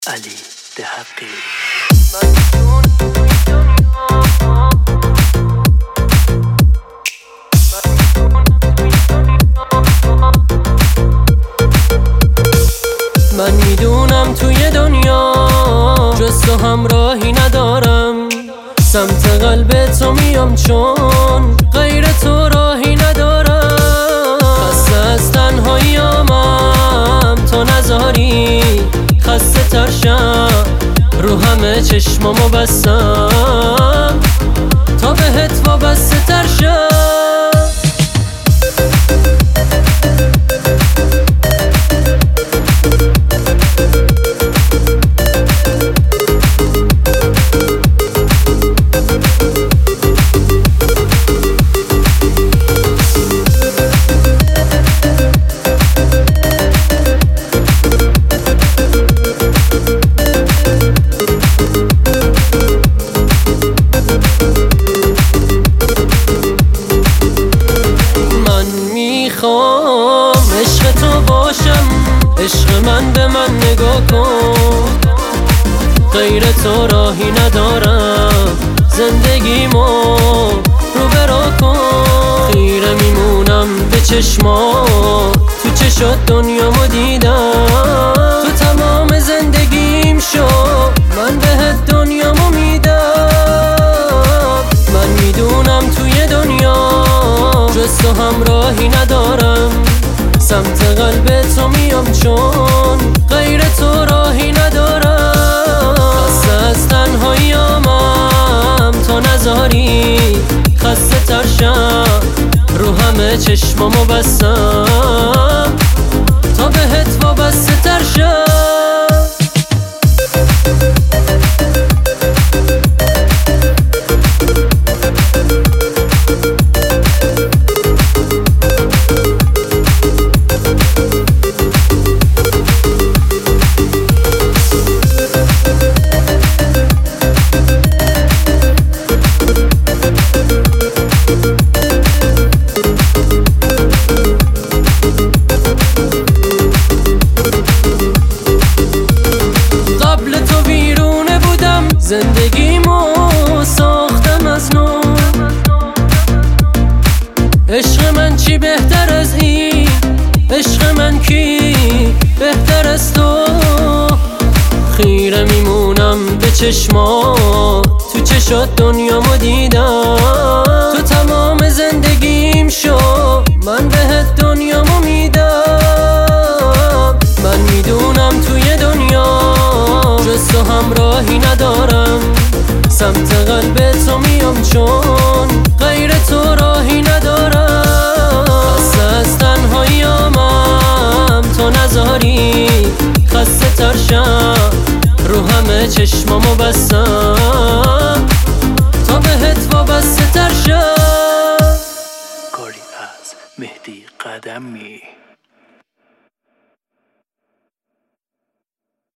علی دهقی. من میدونم توی دنیا جز تو همراهی ندارم، سمت قلب تو میام چون غیر تو راهی ندارم. خسته از تنهاییامم تو نذاری خسته ترشم، رو همه چشمامو بستم تا بهت وابسته ترشم. میخوام عشق تو باشم، عشق من به من نگاه کن، غیر تو راهی ندارم، زندگیمو رو برا کن. خیره میمونم به چشمات، تو چشات دنیامو دیدم، تو تمام زندگیم شو، من بهت دنیامو میدم. من میدونم توی دنیا جز تو همراهی ندارم، سمت قلب تو میام چون غیر تو راهی ندارم. خسته از تنهاییامم تو نذاری خسته ترشم، رو همه چشمامو بستم تا بهت وابسته ترشم. زندگیمو ساختم از نو، عشق من چی بهتر از این، عشق من کی بهتر از تو. خیره میمونم به چشمات، تو چشات دنیامو دیدم، تو تمام زندگیم شو، من بهت دنیامو میدم. من میدونم توی دنیا جز تو همراهی ندارم، سمت قلب تو میام چون غیر تو راهی ندارم. خسته از تنهاییامم تو نذاری خسته ترشم، رو همه چشمامو بستم تا بهت وابسته ترشم. کاری از مهدی قدمی.